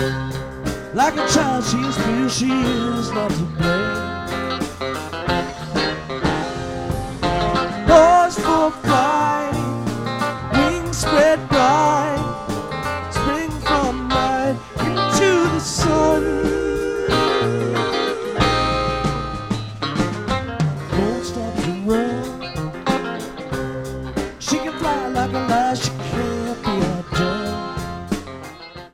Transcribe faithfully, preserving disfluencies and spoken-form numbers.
Like a child, she feels she is not to blame. Poised for flight, wings spread bright, spring from night into the sun. Don't stop to run.